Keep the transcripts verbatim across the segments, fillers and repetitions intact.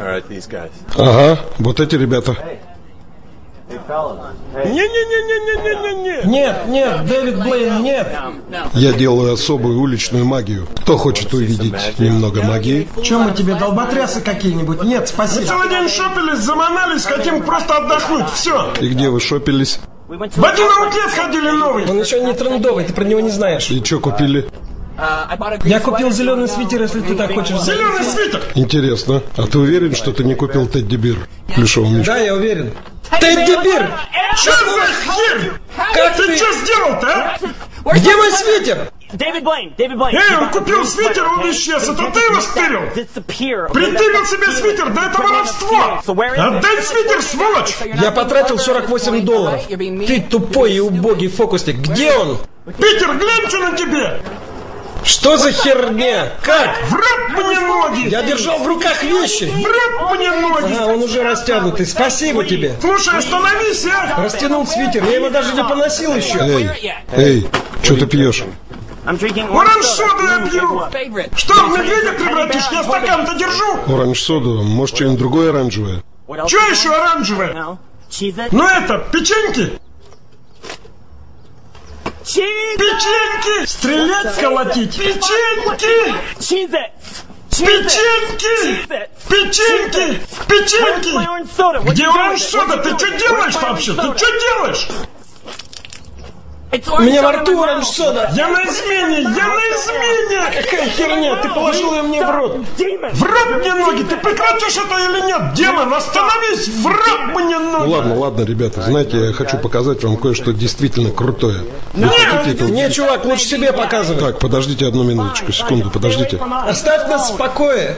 Ага, вот эти ребята. Не-не-не-не-не-не-не! Нет, нет, Дэвид Блейн, нет! Я делаю особую уличную магию. Кто хочет увидеть немного магии? Чем мы тебе, долботрясы какие-нибудь? Нет, спасибо. Мы целый день шопились, заманались, хотим просто отдохнуть, все. И где вы шопились? В один аутлет ходили новый. Он еще не трендовый, ты про него не знаешь. И что купили? Я купил зеленый свитер, если ты так хочешь. Зеленый свитер! Интересно. А ты уверен, что ты не купил Тедди Бир? Плюшевого мешка. Да, я уверен. Тедди Бир! Что за херь? Как ты? ты? Что сделал-то, а? Где мой свитер? Дэвид Блейн, Дэвид Блейн. Эй, он купил свитер, он исчез. Это ты его стырил? Притырил себе свитер, да это воровство! Отдай свитер, сволочь! Я потратил сорок восемь долларов. Ты тупой и убогий фокусник. Где он? Питер, глянь, что на тебе! Что за херня? Как? В рот мне ноги! Я держал в руках вещи. В рот мне ноги! А, он уже растянутый. Спасибо тебе. Слушай, остановись, а! Растянул свитер. Я его даже не поносил еще. Эй, эй, что ты пьешь? Оранж-соду я пью! Что, в медведя превратишь? Я стакан-то держу! Оранж-соду? Может, что-нибудь другое оранжевое? Что еще оранжевое? Ну это, печеньки! Печеньки! Стрелять, сколотить! Печеньки! Печеньки! Печеньки! Печеньки! Где оранж-сода? Ты что делаешь вообще? Ты что делаешь? У меня во рту оранж-сода. Я на измене! Я на измене! Какая херня? Ты положил ее мне в рот. В рот мне ноги! Ты прекратишь это или нет? Демон, остановись! В рот мне ноги! Ну ладно, ладно, ребята. Знаете, я хочу показать вам кое-что действительно крутое. Нет, это... Не, чувак, лучше себе показывай. Так, подождите одну минуточку, секунду, подождите. Оставь нас в покое.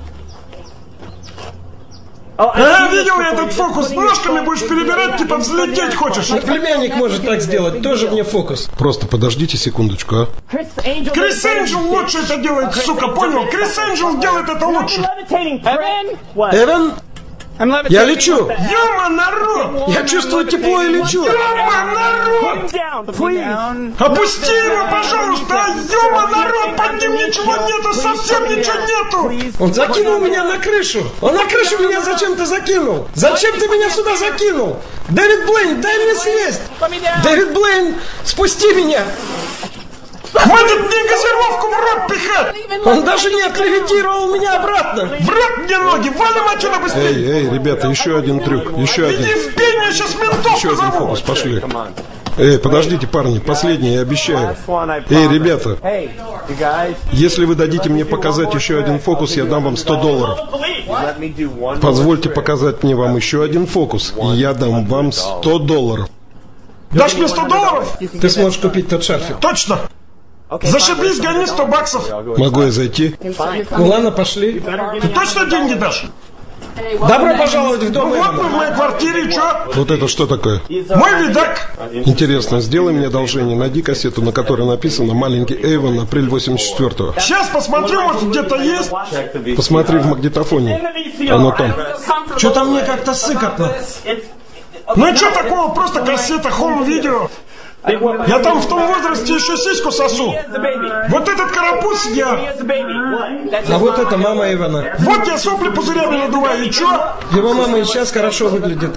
А, видел я этот фокус? Ножками будешь перебирать, типа взлететь хочешь. Вот племянник может так сделать, тоже мне фокус. Просто подождите секундочку, а? Крис Энджел лучше это делает, сука, понял? Крис Энджел делает это лучше. Эван? Я лечу. Ёма, народ! Я чувствую тепло и лечу. Ёма, народ! Опусти его, пожалуйста! А, ёма, народ! Под ним ничего нету, совсем ничего нету! Он закинул меня на крышу. Он на крышу меня зачем-то закинул. Зачем ты меня сюда закинул? Дэвид Блейн, дай мне слезть. Дэвид Блейн, спусти меня. Хватит мне газировку в рот пихать! Он даже не отлевитировал меня обратно. В рот мне ноги! Валим отсюда быстрее! Эй, эй, ребята, еще один трюк, еще один. Иди в пень, я сейчас ментов Еще один позову! фокус, пошли. Эй, подождите, парни, последний, я обещаю. Эй, ребята, если вы дадите мне показать еще один фокус, я дам вам сто долларов. Позвольте показать мне вам еще один фокус, и я дам вам сто долларов. Дашь мне сто долларов? Ты сможешь купить тот шарфик. Точно! Зашибись, гони сто баксов! Могу я зайти? Ну ладно, пошли. Ты точно деньги дашь? Добро пожаловать в дом. Ну вот мы в моей квартире, чё? Вот это что такое? Мой видак! Интересно, сделай мне одолжение, найди кассету, на которой написано «Маленький Эйвен, апрель восемьдесят четвёртого». Сейчас посмотрю, может где-то есть. Посмотри в магнитофоне. Оно там. Что-то мне как-то сыкотно. Ну и что такого, просто кассета, хоум-видео. Я там в том возрасте еще сиську сосу. Вот этот карапуз я. А вот это мама Ивана. Вот я сопли пузырями надуваю, и чё? Его мама и сейчас хорошо выглядит.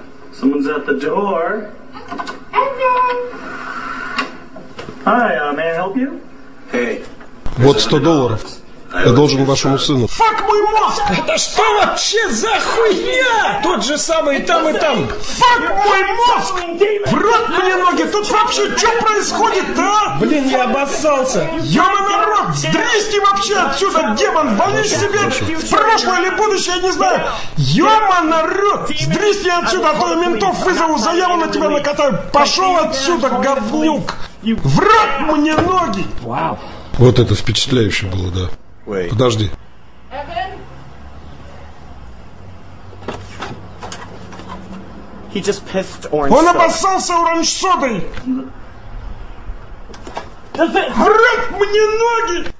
Вот сто долларов. Я должен вашему сыну. Фак мой мозг! Это что вообще за хуйня? Тот же самый и там, и там. Фак мой мозг! В рот мне ноги! Тут вообще что происходит-то, а? Блин, я обоссался. Ёма народ! Сдрисни вообще отсюда, демон! Вали себе в прошлое или будущее, я не знаю! Ёма народ! Сдрисни отсюда, а то я ментов вызову, заяву на тебя накатаю! Пошел отсюда, говнюк! В рот мне ноги! Вот это впечатляюще было, да. Подожди. Он обоссался оранж-содой! В рот мне ноги!